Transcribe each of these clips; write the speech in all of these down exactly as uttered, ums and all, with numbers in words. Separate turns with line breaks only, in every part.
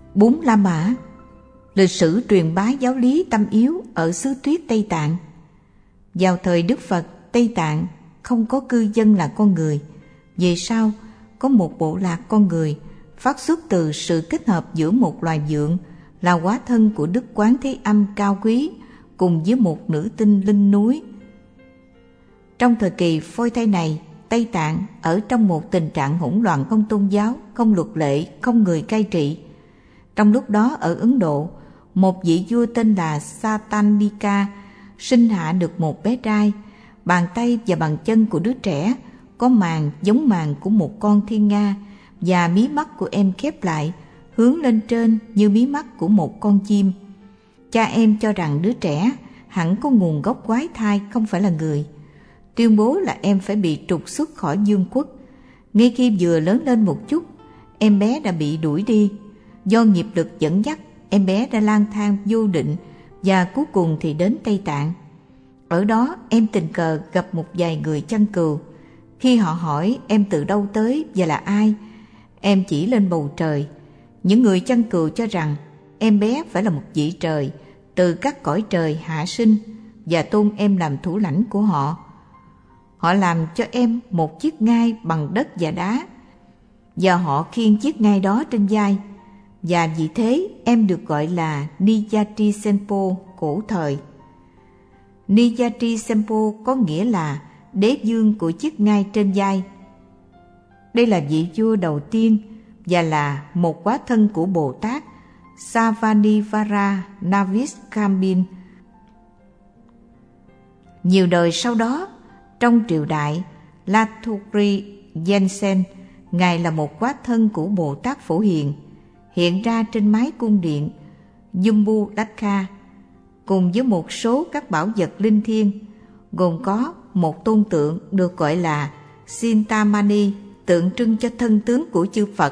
Bún La Mã, lịch sử truyền bá giáo lý tâm yếu ở xứ Tuyết Tây Tạng. Vào thời Đức Phật, Tây Tạng không có cư dân là con người. Về sau, có một bộ lạc con người phát xuất từ sự kết hợp giữa một loài vượn là hóa thân của Đức Quán Thế Âm cao quý cùng với một nữ tinh linh núi. Trong thời kỳ phôi thai này, Tây Tạng ở trong một tình trạng hỗn loạn không tôn giáo, không luật lệ, không người cai trị. Trong lúc đó ở Ấn Độ, một vị vua tên là Satanika sinh hạ được một bé trai. Bàn tay và bàn chân của đứa trẻ có màng giống màng của một con thiên nga, và mí mắt của em khép lại hướng lên trên như mí mắt của một con chim. Cha em cho rằng đứa trẻ hẳn có nguồn gốc quái thai, không phải là người, tuyên bố là em phải bị trục xuất khỏi vương quốc. Ngay khi vừa lớn lên một chút, em bé đã bị đuổi đi. Do nghiệp lực dẫn dắt, em bé đã lang thang vô định và cuối cùng thì đến Tây Tạng. Ở đó em tình cờ gặp một vài người chăn cừu. Khi họ hỏi em từ đâu tới và là ai, em chỉ lên bầu trời. Những người chăn cừu cho rằng em bé phải là một vị trời từ các cõi trời hạ sinh và tôn em làm thủ lãnh của họ. Họ làm cho em một chiếc ngai bằng đất và đá, và họ khiêng chiếc ngai đó trên vai, và vì thế em được gọi là Niyati Senpo cổ thời. Niyati Senpo có nghĩa là đế vương của chiếc ngai trên vai. Đây là vị vua đầu tiên và là một hóa thân của Bồ Tát Savanivara Naviskambin. Nhiều đời sau đó, trong triều đại Latthuri Jensen, Ngài là một hóa thân của Bồ Tát Phổ Hiền, hiện ra trên mái cung điện Jumbu Dakha, cùng với một số các bảo vật linh thiêng, gồm có một tôn tượng được gọi là Sintamani, tượng trưng cho thân tướng của chư Phật,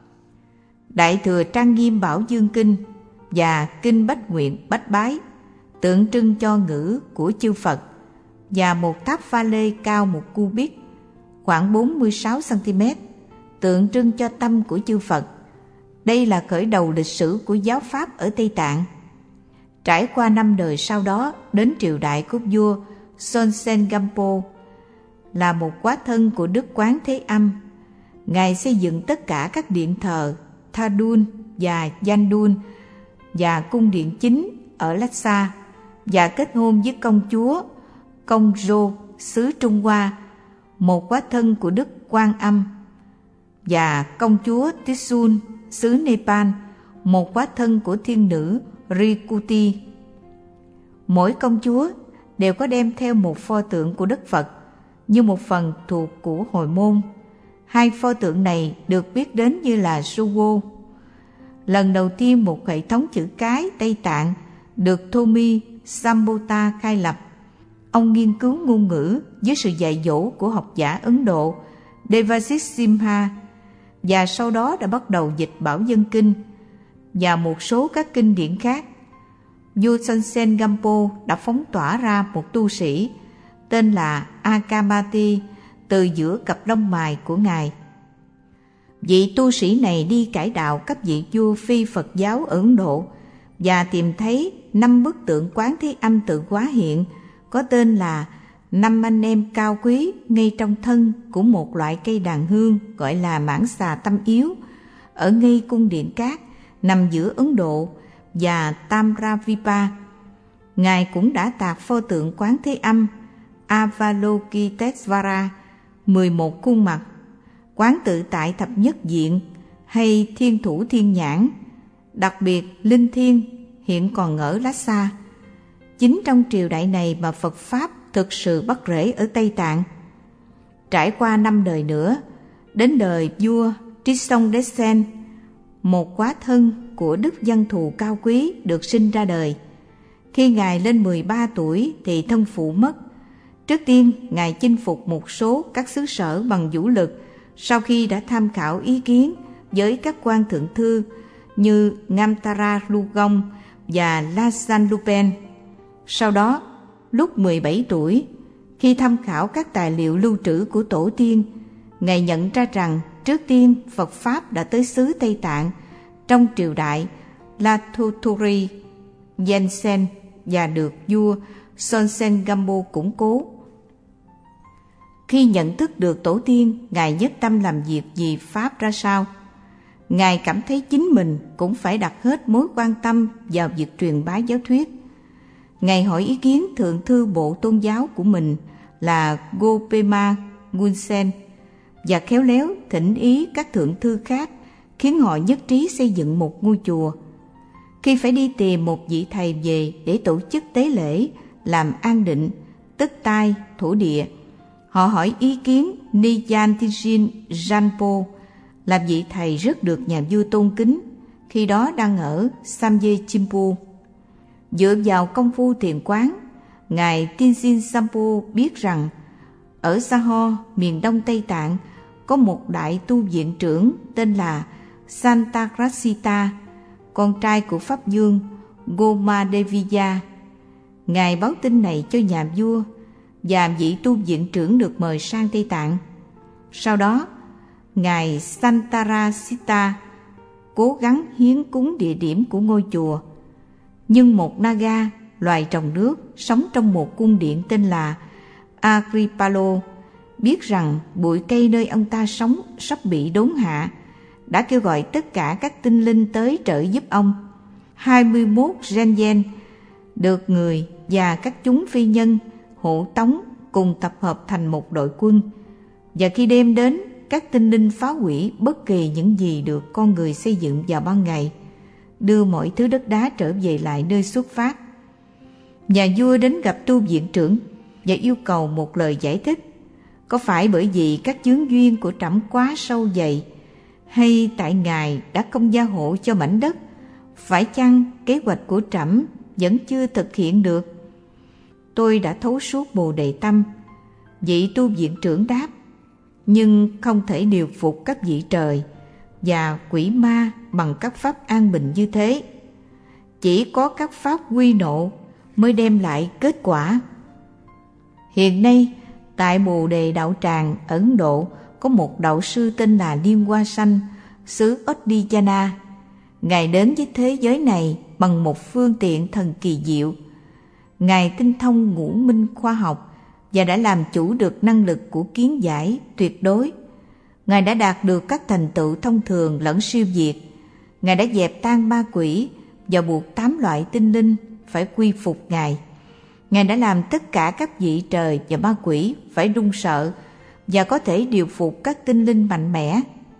Đại Thừa Trang Nghiêm Bảo Dương Kinh và Kinh Bách Nguyện Bách Bái, tượng trưng cho ngữ của chư Phật, và một tháp pha lê cao một cubit, khoảng bốn mươi sáu xăng-ti-mét, tượng trưng cho tâm của chư Phật. Đây là khởi đầu lịch sử của giáo pháp ở Tây Tạng. Trải qua năm đời sau đó, đến triều đại của vua Sonsen Gampo, là một hóa thân của Đức Quán Thế Âm. Ngài xây dựng tất cả các điện thờ Thadun và Yandun và cung điện chính ở Lhasa, và kết hôn với công chúa Kongjo xứ Trung Hoa, một hóa thân của Đức Quan Âm, và công chúa Tisun xứ Nepal, một hóa thân của thiên nữ Rikuti. Mỗi công chúa đều có đem theo một pho tượng của Đức Phật như một phần thuộc của hồi môn. Hai pho tượng này được biết đến như là Suwo. Lần đầu tiên một hệ thống chữ cái Tây Tạng được Thomi Sambhota khai lập. Ông nghiên cứu ngôn ngữ với sự dạy dỗ của học giả Ấn Độ Devajit Simha, và sau đó đã bắt đầu dịch Bảo Dân Kinh và một số các kinh điển khác. Vua Sonsen Gampo đã phóng tỏa ra một tu sĩ tên là Akamati từ giữa cặp lông mày của Ngài. Vị tu sĩ này đi cải đạo các vị vua phi Phật giáo ở Ấn Độ và tìm thấy năm bức tượng Quán Thế Âm tự hóa hiện có tên là năm anh em cao quý ngay trong thân của một loại cây đàn hương gọi là mãng xà tâm yếu, ở ngay cung điện cát nằm giữa Ấn Độ và Tamravipa. Ngài cũng đã tạc pho tượng Quán Thế Âm Avalokitesvara, mười một khuôn mặt, Quán Tự Tại Thập Nhất Diện hay Thiên Thủ Thiên Nhãn, đặc biệt linh thiêng, hiện còn ở Lhasa. Chính trong triều đại này mà Phật Pháp thực sự bắt rễ ở Tây Tạng. Trải qua năm đời nữa, đến đời vua Trisongdesen, một hóa thân của Đức Văn Thù cao quý được sinh ra đời. Khi Ngài lên mười ba tuổi thì thân phụ mất. Trước tiên, Ngài chinh phục một số các xứ sở bằng vũ lực sau khi đã tham khảo ý kiến với các quan thượng thư như Ngamtara Lugong và Lasan Lupen. Sau đó, lúc mười bảy tuổi, khi tham khảo các tài liệu lưu trữ của tổ tiên, Ngài nhận ra rằng trước tiên Phật Pháp đã tới xứ Tây Tạng trong triều đại Lathuthuri Yensen và được vua Sonsen Gampo củng cố. Khi nhận thức được tổ tiên, Ngài nhất tâm làm việc vì Pháp ra sao, Ngài cảm thấy chính mình cũng phải đặt hết mối quan tâm vào việc truyền bá giáo thuyết. Ngài hỏi ý kiến thượng thư bộ tôn giáo của mình là Gopema Gunsen và khéo léo thỉnh ý các thượng thư khác, khiến họ nhất trí xây dựng một ngôi chùa. Khi phải đi tìm một vị thầy về để tổ chức tế lễ làm an định, tức tai, thổ địa, họ hỏi ý kiến Niyantijin Janpo, là vị thầy rất được nhà vua tôn kính, khi đó đang ở Samye Chimpu. Dựa vào công phu thiền quán, Ngài Tenzin Sampo biết rằng ở Saho, miền đông Tây Tạng, có một đại tu viện trưởng tên là Santakrasita, con trai của Pháp Vương Gomadeviya. Ngài báo tin này cho nhà vua, và vị tu viện trưởng được mời sang Tây Tạng. Sau đó, Ngài Santarasita cố gắng hiến cúng địa điểm của ngôi chùa, nhưng một Naga, loài trồng nước, sống trong một cung điện tên là Agripalo, biết rằng bụi cây nơi ông ta sống sắp bị đốn hạ, đã kêu gọi tất cả các tinh linh tới trợ giúp ông. hai mươi mốt Genyen được người và các chúng phi nhân hộ tống cùng tập hợp thành một đội quân, và khi đêm đến, các tinh linh phá hủy bất kỳ những gì được con người xây dựng vào ban ngày, đưa mọi thứ đất đá trở về lại nơi xuất phát. Nhà vua đến gặp tu viện trưởng và yêu cầu một lời giải thích. Có phải bởi vì các chướng duyên của trẫm quá sâu dày, hay tại Ngài đã không gia hộ cho mảnh đất? Phải chăng kế hoạch của trẫm vẫn chưa thực hiện được? Tôi đã thấu suốt Bồ Đề Tâm, vị tu viện trưởng đáp, nhưng không thể điều phục các vị trời và quỷ ma bằng các pháp an bình như thế. Chỉ có các pháp quy nộ mới đem lại kết quả. Hiện nay, tại Bồ Đề Đạo Tràng, Ấn Độ, có một đạo sư tên là Liên Hoa Sanh, xứ Odiyana. Ngài đến với thế giới này bằng một phương tiện thần kỳ diệu. Ngài tinh thông ngũ minh khoa học và đã làm chủ được năng lực của kiến giải tuyệt đối. Ngài đã đạt được các thành tựu thông thường lẫn siêu việt. Ngài đã dẹp tan ma quỷ và buộc tám loại tinh linh phải quy phục Ngài. Ngài đã làm tất cả các vị trời và ma quỷ phải run sợ và có thể điều phục các tinh linh mạnh mẽ.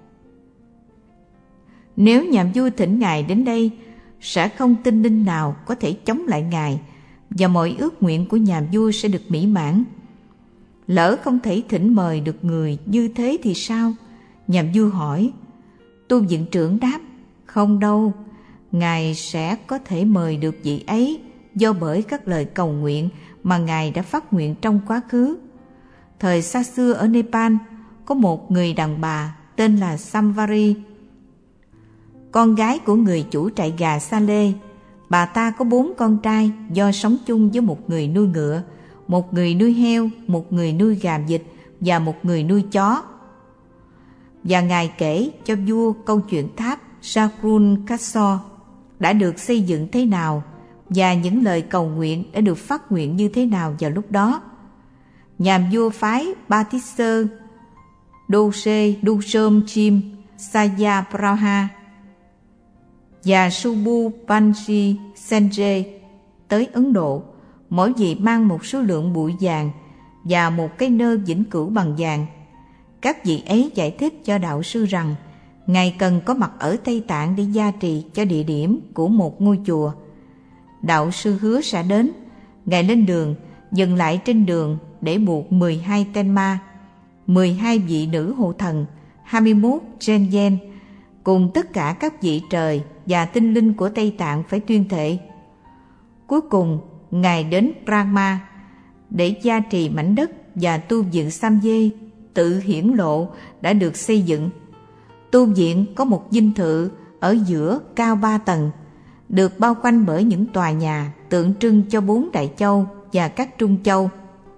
Nếu nhà vua thỉnh Ngài đến đây, sẽ không tinh linh nào có thể chống lại Ngài, và mọi ước nguyện của nhà vua sẽ được mỹ mãn. Lỡ không thể thỉnh mời được người như thế thì sao? Nhà vua hỏi. Tu viện trưởng đáp, không đâu, Ngài sẽ có thể mời được vị ấy do bởi các lời cầu nguyện mà Ngài đã phát nguyện trong quá khứ. Thời xa xưa ở Nepal, có một người đàn bà tên là Samvari, con gái của người chủ trại gà Sa Lê. Bà ta có bốn con trai do sống chung với một người nuôi ngựa, một người nuôi heo, một người nuôi gà vịt và một người nuôi chó. Và Ngài kể cho vua câu chuyện tháp Sakrun Kassor đã được xây dựng thế nào và những lời cầu nguyện đã được phát nguyện như thế nào vào lúc đó. Nhà vua phái Batisơ Dose Dusom Chim Sayapraha và Subbu Panji Senje tới Ấn Độ, mỗi vị mang một số lượng bụi vàng và một cái nơ vĩnh cửu bằng vàng. Các vị ấy giải thích cho đạo sư rằng Ngài cần có mặt ở Tây Tạng để gia trì cho địa điểm của một ngôi chùa. Đạo sư hứa sẽ đến. Ngài lên đường, dừng lại trên đường để buộc mười hai tên ma, mười hai vị nữ hộ thần, hai mươi mốt Genyen, cùng tất cả các vị trời và tinh linh của Tây Tạng phải tuyên thệ. Cuối cùng, Ngài đến Brahma để gia trì mảnh đất và tu viện Samye tự hiển lộ đã được xây dựng. Tu viện có một dinh thự ở giữa cao ba tầng, được bao quanh bởi những tòa nhà tượng trưng cho bốn đại châu và các trung châu.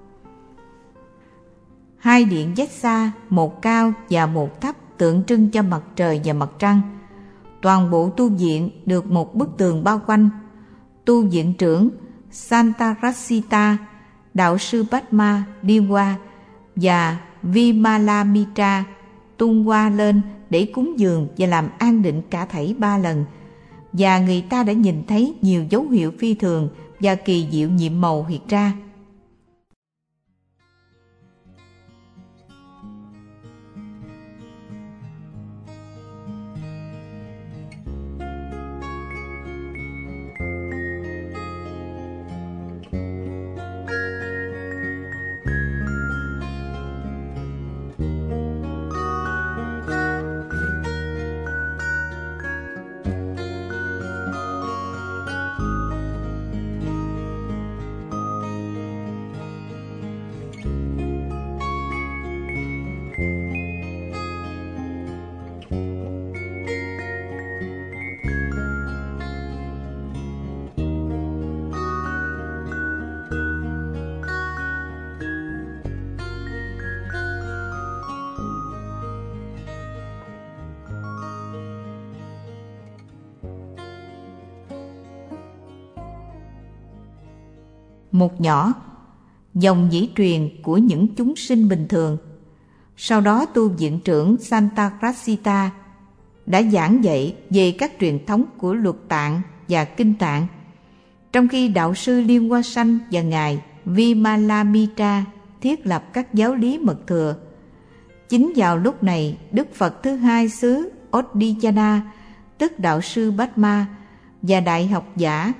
Hai điện vách xa, một cao và một thấp, tượng trưng cho mặt trời và mặt trăng. Toàn bộ tu viện được một bức tường bao quanh. Tu viện trưởng Santarasita, đạo sư Padma đi qua và Vimalamitra tung qua lên để cúng dường và làm an định cả thảy ba lần. Và người ta đã nhìn thấy nhiều dấu hiệu phi thường và kỳ diệu nhiệm màu hiện ra. Một nhỏ, dòng dĩ truyền của những chúng sinh bình thường. Sau đó tu viện trưởng Santarasita đã giảng dạy về các truyền thống của luật tạng và kinh tạng, trong khi đạo sư Liên Hoa Sanh và ngài Vimalamitra thiết lập các giáo lý mật thừa. Chính vào lúc này, Đức Phật thứ hai xứ Odiyana, tức đạo sư Padma, và đại học giả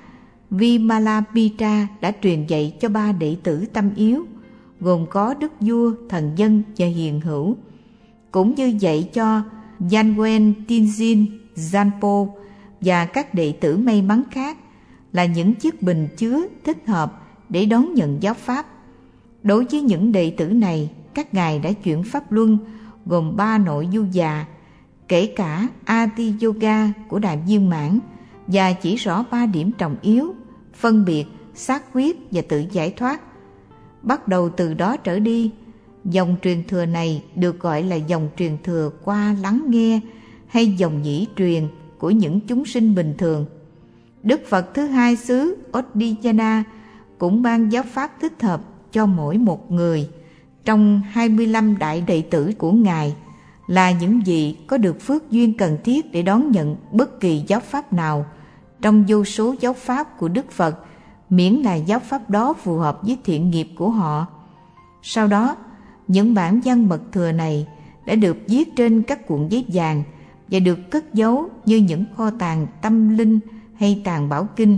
Vimalamitra đã truyền dạy cho ba đệ tử tâm yếu, gồm có đức vua, thần dân và hiền hữu, cũng như dạy cho Yanwen Tinjin Zanpo và các đệ tử may mắn khác là những chiếc bình chứa thích hợp để đón nhận giáo pháp. Đối với những đệ tử này, các ngài đã chuyển pháp luân gồm ba nội du già, kể cả Ati Yoga của Đại Viên Mãn, và chỉ rõ ba điểm trọng yếu: phân biệt, xác quyết và tự giải thoát. Bắt đầu từ đó trở đi, dòng truyền thừa này được gọi là dòng truyền thừa qua lắng nghe hay dòng nhĩ truyền của những chúng sinh bình thường. Đức Phật thứ hai xứ Odiyana cũng ban giáo pháp thích hợp cho mỗi một người trong hai mươi lăm đại đệ tử của ngài, là những vị có được phước duyên cần thiết để đón nhận bất kỳ giáo pháp nào trong vô số giáo pháp của Đức Phật, miễn là giáo pháp đó phù hợp với thiện nghiệp của họ. Sau đó, những bản văn mật thừa này đã được viết trên các cuộn giấy vàng và được cất giấu như những kho tàng tâm linh hay tàng bảo kinh.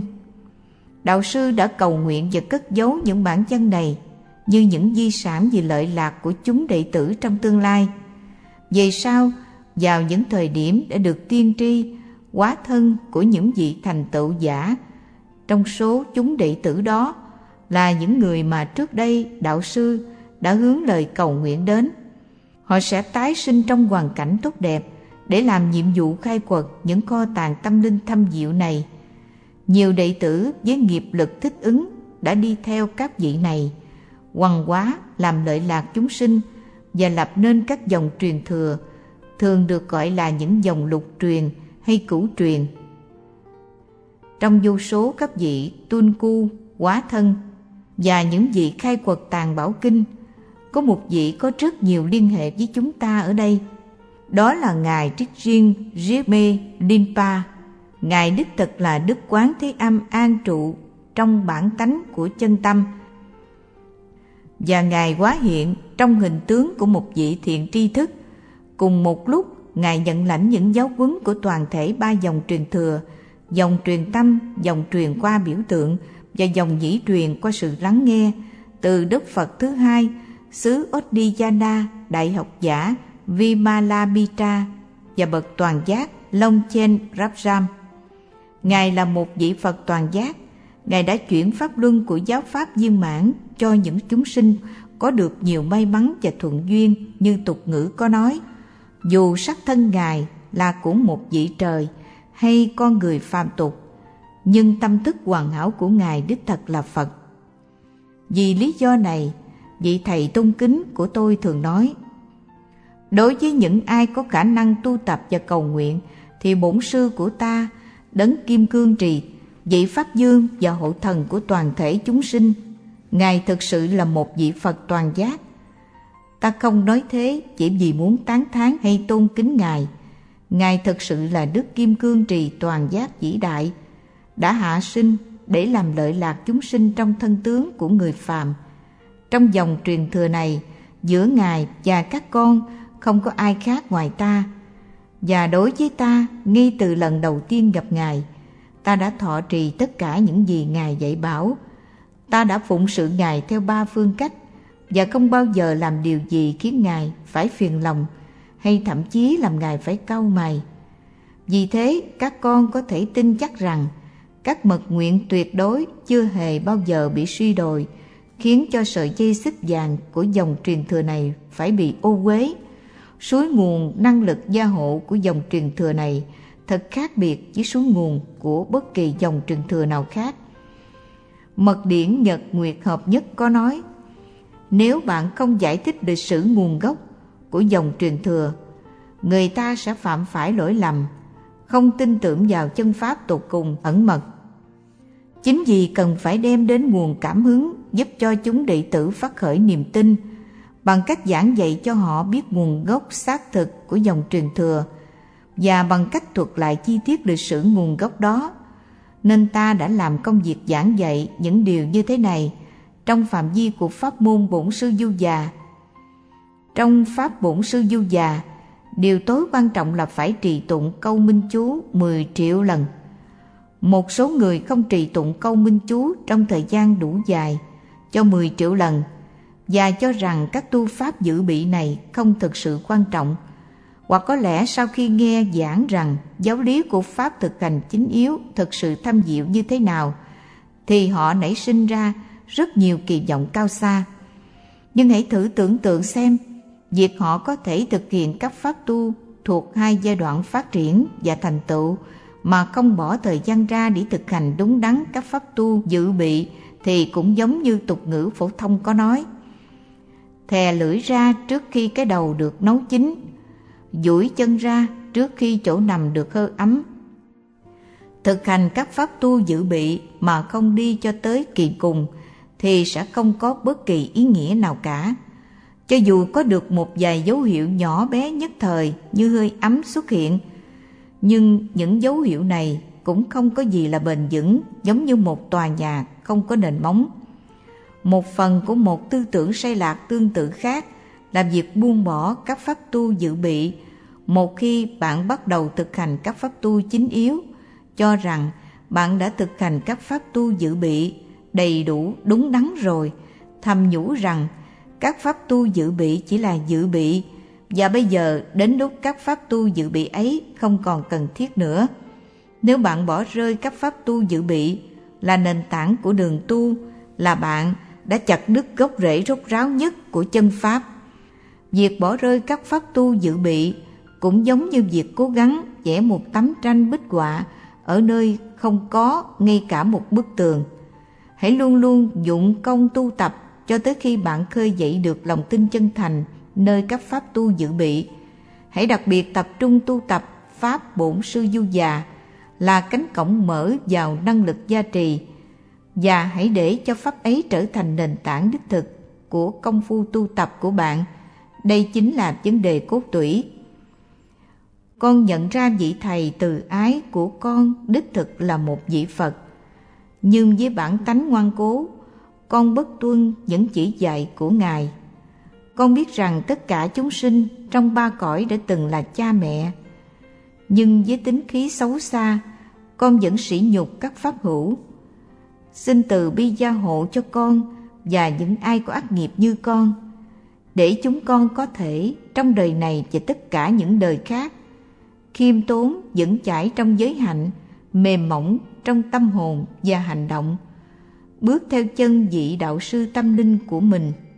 Đạo sư đã cầu nguyện và cất giấu những bản văn này như những di sản về lợi lạc của chúng đệ tử trong tương lai. Về sau, vào những thời điểm đã được tiên tri, hóa thân của những vị thành tựu giả, trong số chúng đệ tử đó là những người mà trước đây đạo sư đã hướng lời cầu nguyện đến. Họ sẽ tái sinh trong hoàn cảnh tốt đẹp để làm nhiệm vụ khai quật những kho tàng tâm linh thâm diệu này. Nhiều đệ tử với nghiệp lực thích ứng đã đi theo các vị này, hoằng hóa làm lợi lạc chúng sinh và lập nên các dòng truyền thừa, thường được gọi là những dòng lục truyền hay cửu truyền. Trong vô số các vị Tunku, hóa thân và những vị khai quật tàng bảo kinh, có một vị có rất nhiều liên hệ với chúng ta ở đây. Đó là ngài Trikjin Rinpoche Rinpa. Ngài đích thực là Đức Quán Thế Âm an trụ trong bản tánh của chân tâm, và ngài hóa hiện trong hình tướng của một vị thiện tri thức. Cùng một lúc, ngài nhận lãnh những giáo huấn của toàn thể ba dòng truyền thừa: dòng truyền tâm, dòng truyền qua biểu tượng và dòng nhĩ truyền qua sự lắng nghe, từ Đức Phật thứ hai xứ Odiyana, đại học giả Vimalamitra và bậc toàn giác Longchen Rabjam. Ngài là một vị Phật toàn giác. Ngài đã chuyển pháp luân của giáo pháp viên mãn cho những chúng sinh có được nhiều may mắn và thuận duyên, như tục ngữ có nói: dù sắc thân Ngài là của một vị trời hay con người phàm tục, nhưng tâm thức hoàn hảo của Ngài đích thật là Phật. Vì lý do này, vị thầy tôn kính của tôi thường nói: đối với những ai có khả năng tu tập và cầu nguyện thì bổn sư của ta, đấng Kim Cương Trì, vị Pháp Dương và hộ thần của toàn thể chúng sinh, Ngài thực sự là một vị Phật toàn giác. Ta không nói thế chỉ vì muốn tán thán hay tôn kính Ngài. Ngài thực sự là Đức Kim Cương Trì toàn giác vĩ đại, đã hạ sinh để làm lợi lạc chúng sinh trong thân tướng của người phàm. Trong dòng truyền thừa này, giữa Ngài và các con không có ai khác ngoài ta. Và đối với ta, ngay từ lần đầu tiên gặp Ngài, ta đã thọ trì tất cả những gì Ngài dạy bảo. Ta đã phụng sự Ngài theo ba phương cách và không bao giờ làm điều gì khiến Ngài phải phiền lòng hay thậm chí làm Ngài phải cau mày. Vì thế, các con có thể tin chắc rằng các mật nguyện tuyệt đối chưa hề bao giờ bị suy đồi, khiến cho sợi dây xích vàng của dòng truyền thừa này phải bị ô uế. Suối nguồn năng lực gia hộ của dòng truyền thừa này thật khác biệt với suối nguồn của bất kỳ dòng truyền thừa nào khác. Mật điển Nhật Nguyệt Hợp Nhất có nói, nếu bạn không giải thích lịch sử nguồn gốc của dòng truyền thừa, người ta sẽ phạm phải lỗi lầm, không tin tưởng vào chân pháp tột cùng ẩn mật. Chính vì cần phải đem đến nguồn cảm hứng giúp cho chúng đệ tử phát khởi niềm tin, bằng cách giảng dạy cho họ biết nguồn gốc xác thực của dòng truyền thừa và bằng cách thuật lại chi tiết lịch sử nguồn gốc đó, nên ta đã làm công việc giảng dạy những điều như thế này trong phạm vi của pháp môn Bổn Sư Du Già. Trong pháp Bổn Sư Du Già, điều tối quan trọng là phải trì tụng câu minh chú mười triệu lần. Một số người không trì tụng câu minh chú trong thời gian đủ dài cho mười triệu lần và cho rằng các tu pháp dự bị này không thực sự quan trọng, hoặc có lẽ sau khi nghe giảng rằng giáo lý của pháp thực hành chính yếu thực sự thâm diệu như thế nào, thì họ nảy sinh ra rất nhiều kỳ vọng cao xa. Nhưng hãy thử tưởng tượng xem, việc họ có thể thực hiện các pháp tu thuộc hai giai đoạn phát triển và thành tựu mà không bỏ thời gian ra để thực hành đúng đắn các pháp tu dự bị thì cũng giống như tục ngữ phổ thông có nói: thè lưỡi ra trước khi cái đầu được nấu chín, duỗi chân ra trước khi chỗ nằm được hơi ấm. Thực hành các pháp tu dự bị mà không đi cho tới kỳ cùng thì sẽ không có bất kỳ ý nghĩa nào cả. Cho dù có được một vài dấu hiệu nhỏ bé nhất thời như hơi ấm xuất hiện, nhưng những dấu hiệu này cũng không có gì là bền vững, giống như một tòa nhà không có nền móng. Một phần của một tư tưởng sai lạc tương tự khác là việc buông bỏ các pháp tu dự bị một khi bạn bắt đầu thực hành các pháp tu chính yếu, cho rằng bạn đã thực hành các pháp tu dự bị đầy đủ đúng đắn rồi, thầm nhủ rằng các pháp tu dự bị chỉ là dự bị và bây giờ đến lúc các pháp tu dự bị ấy không còn cần thiết nữa. Nếu bạn bỏ rơi các pháp tu dự bị là nền tảng của đường tu, là bạn đã chặt đứt gốc rễ rốt ráo nhất của chân pháp. Việc bỏ rơi các pháp tu dự bị cũng giống như việc cố gắng vẽ một tấm tranh bích họa ở nơi không có ngay cả một bức tường. Hãy luôn luôn dụng công tu tập cho tới khi bạn khơi dậy được lòng tin chân thành nơi các pháp tu dự bị. Hãy đặc biệt tập trung tu tập pháp Bổn Sư Du Già là cánh cổng mở vào năng lực gia trì, và hãy để cho pháp ấy trở thành nền tảng đích thực của công phu tu tập của bạn. Đây chính là vấn đề cốt tủy. Con nhận ra vị thầy từ ái của con đích thực là một vị Phật, nhưng với bản tánh ngoan cố, con bất tuân những chỉ dạy của Ngài. Con biết rằng tất cả chúng sinh trong ba cõi đã từng là cha mẹ, nhưng với tính khí xấu xa, con vẫn sỉ nhục các pháp hữu. Xin từ bi gia hộ cho con và những ai có ác nghiệp như con, để chúng con có thể trong đời này và tất cả những đời khác khiêm tốn vững chãi trong giới hạnh, mềm mỏng trong tâm hồn và hành động, bước theo chân vị đạo sư tâm linh của mình.